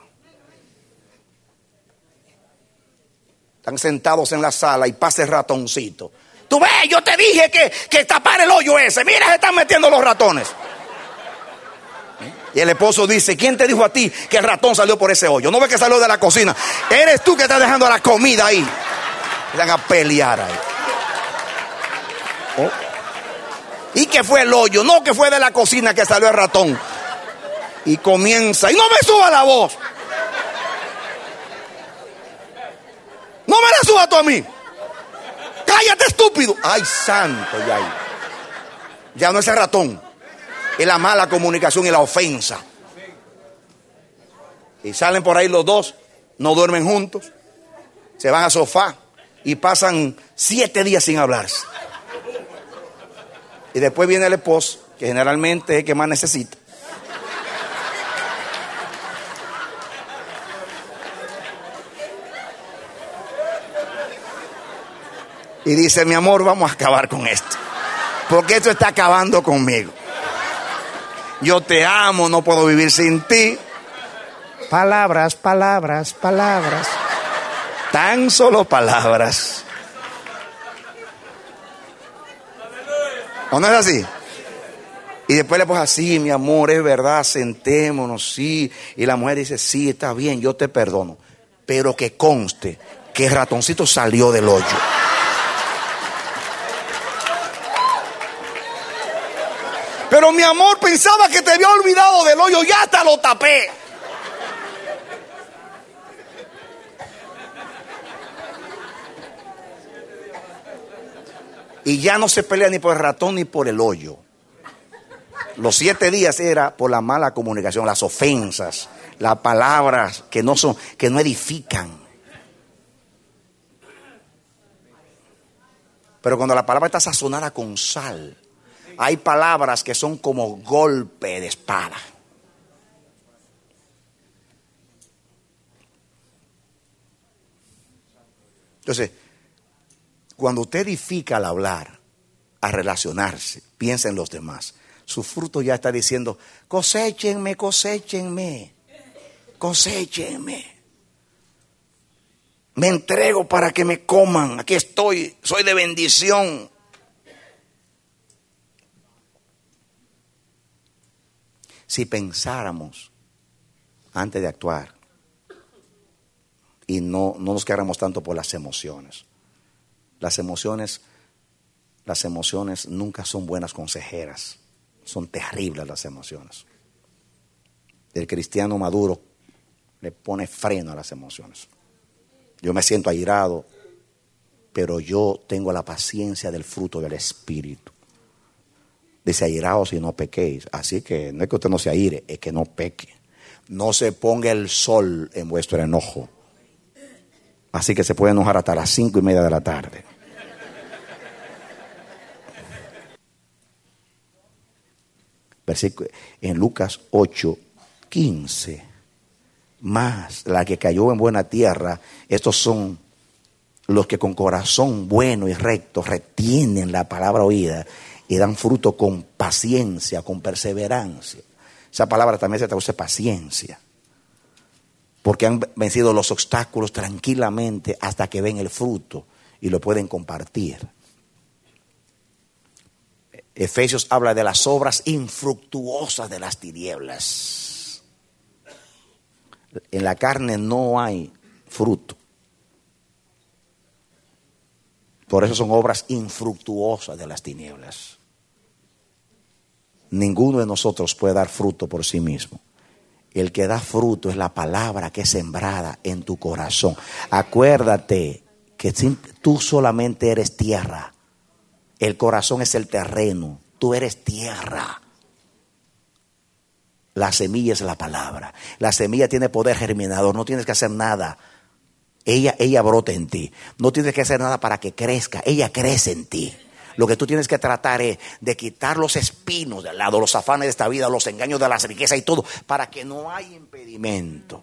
Están sentados en la sala y pasa el ratoncito. Tú ves, yo te dije que, que tapar el hoyo ese. Mira, se están metiendo los ratones. Y el esposo dice, ¿quién te dijo a ti que el ratón salió por ese hoyo? ¿No ves que salió de la cocina? Eres tú que estás dejando la comida ahí. Van a pelear ahí. Oh. ¿Y qué fue el hoyo? No, que fue de la cocina que salió el ratón. Y comienza, y no me suba la voz. No me la suba tú a mí. Cállate, estúpido. Ay, santo, ya. Ya no es el ratón. Es la mala comunicación y la ofensa. Y salen por ahí los dos, no duermen juntos, se van al sofá y pasan siete días sin hablarse. Y después viene el esposo, que generalmente es el que más necesita. Y dice, mi amor, vamos a acabar con esto, porque esto está acabando conmigo. Yo te amo, no puedo vivir sin ti. Palabras, palabras, palabras. Tan solo palabras. ¿O no es así? Y después le pones así, mi amor, es verdad, sentémonos, sí. Y la mujer dice, sí, está bien, yo te perdono. Pero que conste que el ratoncito salió del hoyo. Pero mi amor, pensaba que te había olvidado del hoyo, ya hasta lo tapé. Y ya no se pelea ni por el ratón ni por el hoyo. Los siete días era por la mala comunicación, las ofensas, las palabras que no son, que no edifican. Pero cuando la palabra está sazonada con sal, hay palabras que son como golpe de espada. Entonces, cuando usted edifica al hablar, a relacionarse, piensa en los demás. Su fruto ya está diciendo, coséchenme, coséchenme, coséchenme. Me entrego para que me coman, aquí estoy, soy de bendición. Si pensáramos antes de actuar y no, no nos quedáramos tanto por las emociones. Las emociones, las emociones nunca son buenas consejeras. Son terribles las emociones. El cristiano maduro le pone freno a las emociones. Yo me siento airado, pero yo tengo la paciencia del fruto del Espíritu. Dice, airaos y no pequéis. Así que no es que usted no se aire, es que no peque. No se ponga el sol en vuestro enojo. Así que se puede enojar hasta las cinco y media de la tarde. Versículo, en Lucas ocho, quince. Más la que cayó en buena tierra. Estos son los que con corazón bueno y recto retienen la palabra oída y dan fruto con paciencia, con perseverancia. Esa palabra también se traduce paciencia. Porque han vencido los obstáculos tranquilamente hasta que ven el fruto y lo pueden compartir. Efesios habla de las obras infructuosas de las tinieblas. En la carne no hay fruto. Por eso son obras infructuosas de las tinieblas. Ninguno de nosotros puede dar fruto por sí mismo. El que da fruto es la palabra que es sembrada en tu corazón. Acuérdate que tú solamente eres tierra. El corazón es el terreno. Tú eres tierra. La semilla es la palabra. La semilla tiene poder germinador. No tienes que hacer nada. Ella, ella brota en ti. No tienes que hacer nada para que crezca. Ella crece en ti. Lo que tú tienes que tratar es de quitar los espinos del lado, los afanes de esta vida, los engaños de las riquezas y todo, para que no haya impedimento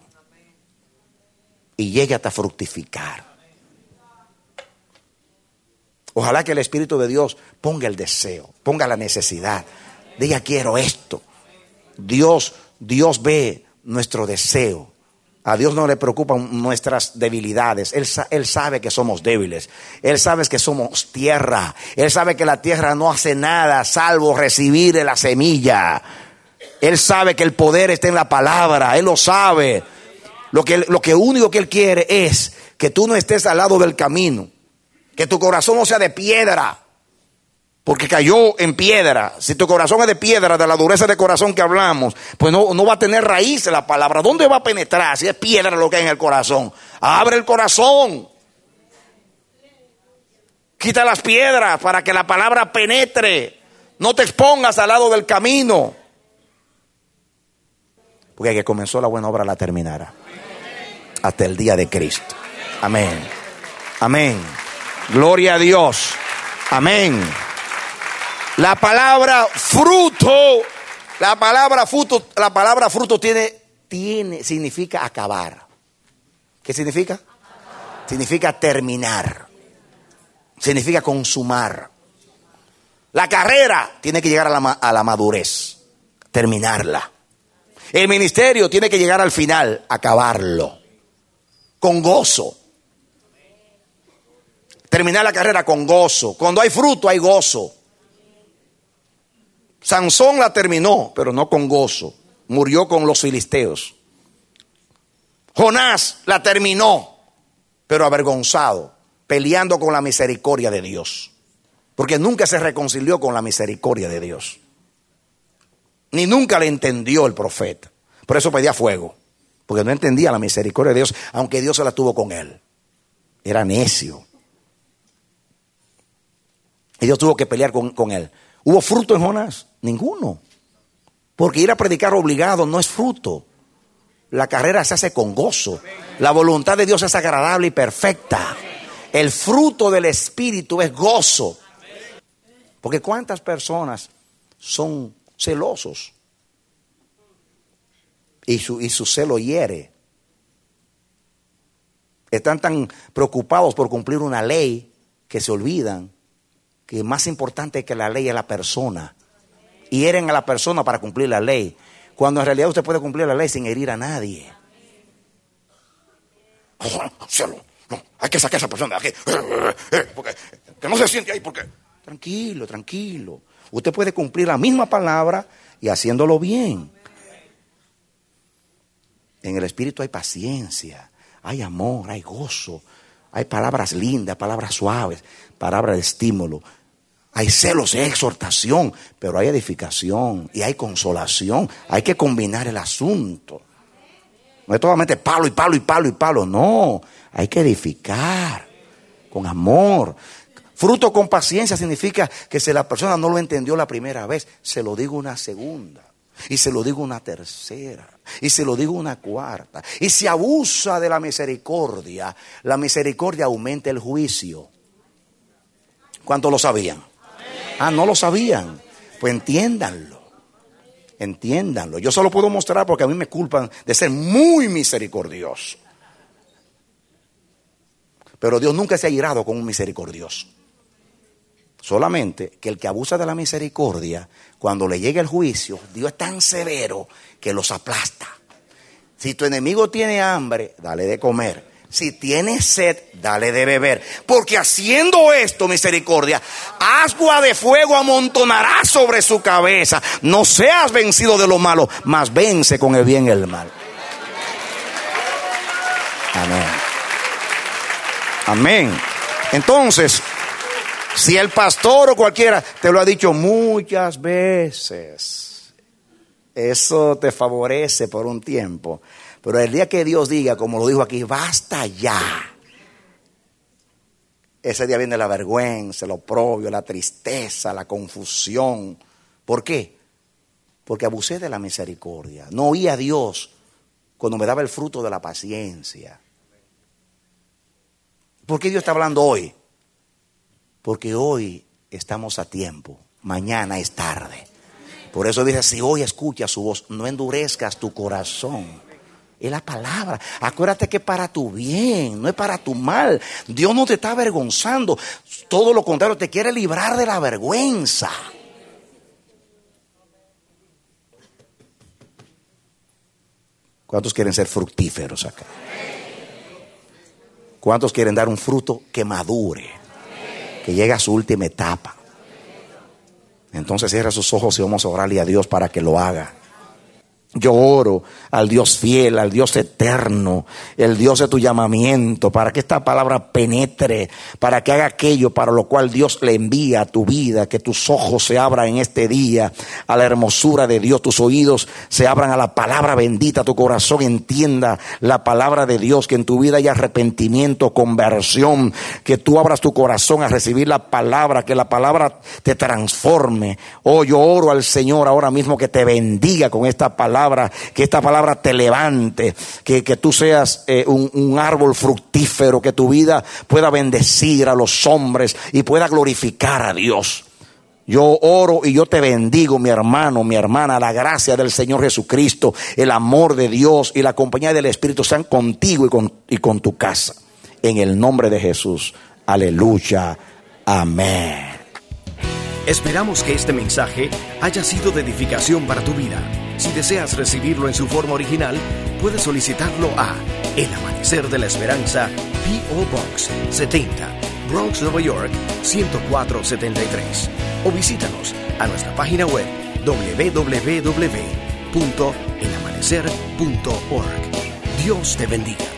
y llegue hasta fructificar. Ojalá que el Espíritu de Dios ponga el deseo, ponga la necesidad. Diga, quiero esto. Dios, Dios ve nuestro deseo. A Dios no le preocupan nuestras debilidades. Él, él sabe que somos débiles. Él sabe que somos tierra. Él sabe que la tierra no hace nada salvo recibir la semilla. Él sabe que el poder está en la palabra. Él lo sabe. Lo que, lo que único que Él quiere es que tú no estés al lado del camino. Que tu corazón no sea de piedra. porque cayó en piedra. Si tu corazón es de piedra, de la dureza de corazón que hablamos, pues no, no va a tener raíz la palabra. ¿Dónde va a penetrar si es piedra lo que hay en el corazón? Abre el corazón. Quita las piedras para que la palabra penetre. No te expongas al lado del camino. Porque el que comenzó la buena obra la terminará. Hasta el día de Cristo. Amén. Amén. Gloria a Dios. Amén. La palabra fruto, la palabra fruto, la palabra fruto tiene, tiene, significa acabar. ¿Qué significa? Acabar. Significa terminar. Significa consumar. La carrera tiene que llegar a la, a la madurez, terminarla. El ministerio tiene que llegar al final, acabarlo, con gozo. Terminar la carrera con gozo. Cuando hay fruto hay gozo. Sansón la terminó, pero no con gozo. Murió con los filisteos. Jonás la terminó, pero avergonzado, peleando con la misericordia de Dios. Porque nunca se reconcilió con la misericordia de Dios. Ni nunca le entendió el profeta. Por eso pedía fuego. Porque no entendía la misericordia de Dios, aunque Dios se la tuvo con él. Era necio. Y Dios tuvo que pelear con, con él. ¿Hubo fruto en Jonás? Ninguno. Porque ir a predicar obligado no es fruto. La carrera se hace con gozo. La voluntad de Dios es agradable y perfecta. El fruto del Espíritu es gozo. Porque ¿cuántas personas son celosos? Y su, y su celo hiere. Están tan preocupados por cumplir una ley que se olvidan que más importante que la ley es la persona. Hieren a la persona para cumplir la ley, cuando en realidad usted puede cumplir la ley sin herir a nadie. Oh, celo. No, hay que sacar a esa persona de aquí, porque, que no se siente ahí, porque tranquilo, tranquilo. Usted puede cumplir la misma palabra y haciéndolo bien. En el Espíritu hay paciencia, hay amor, hay gozo, hay palabras lindas, palabras suaves, palabras de estímulo. Hay celos, hay exhortación, pero hay edificación y hay consolación. Hay que combinar el asunto. No es solamente palo y palo y palo y palo. No, hay que edificar con amor. Fruto con paciencia significa que si la persona no lo entendió la primera vez, se lo digo una segunda. Y se lo digo una tercera. Y se lo digo una cuarta. Y si abusa de la misericordia, la misericordia aumenta el juicio. ¿Cuántos lo sabían? Ah, no lo sabían. Pues entiéndanlo. Entiéndanlo. Yo solo puedo mostrar porque a mí me culpan de ser muy misericordioso. Pero Dios nunca se ha irado con un misericordioso. Solamente que el que abusa de la misericordia, cuando le llega el juicio, Dios es tan severo que los aplasta. Si tu enemigo tiene hambre, dale de comer. Si tiene sed, dale de beber. Porque haciendo esto, misericordia, agua de fuego amontonará sobre su cabeza. No seas vencido de lo malo, mas vence con el bien el mal. Amén. Amén. Entonces, si el pastor o cualquiera te lo ha dicho muchas veces, eso te favorece por un tiempo. Pero el día que Dios diga, como lo dijo aquí, basta ya. Ese día viene la vergüenza, el oprobio, la tristeza, la confusión. ¿Por qué? Porque abusé de la misericordia. No oí a Dios cuando me daba el fruto de la paciencia. ¿Por qué Dios está hablando hoy? Porque hoy estamos a tiempo, mañana es tarde. Por eso dice, si hoy escuchas su voz, no endurezcas tu corazón. Es la palabra. Acuérdate que es para tu bien, no es para tu mal. Dios no te está avergonzando. Todo lo contrario, te quiere librar de la vergüenza. ¿Cuántos quieren ser fructíferos acá? ¿Cuántos quieren dar un fruto que madure, que llegue a su última etapa? Entonces cierra sus ojos y vamos a orarle a Dios para que lo haga. Yo oro al Dios fiel, al Dios eterno, el Dios de tu llamamiento, para que esta palabra penetre, para que haga aquello para lo cual Dios le envía a tu vida, que tus ojos se abran en este día a la hermosura de Dios, tus oídos se abran a la palabra bendita, tu corazón entienda la palabra de Dios, que en tu vida haya arrepentimiento, conversión, que tú abras tu corazón a recibir la palabra, que la palabra te transforme. Oh, yo oro al Señor ahora mismo que te bendiga con esta palabra. Que esta palabra te levante, que, que tú seas eh, un, un árbol fructífero, que tu vida pueda bendecir a los hombres y pueda glorificar a Dios. Yo oro y yo te bendigo, mi hermano, mi hermana. La gracia del Señor Jesucristo, el amor de Dios y la compañía del Espíritu sean contigo y con, y con tu casa. En el nombre de Jesús. Aleluya. Amén. Esperamos que este mensaje haya sido de edificación para tu vida. Si deseas recibirlo en su forma original, puedes solicitarlo a El Amanecer de la Esperanza, P O Box setenta, Bronx, Nueva York, ciento cuatro setenta y tres. O visítanos a nuestra página web doble u doble u doble u punto el amanecer punto org. Dios te bendiga.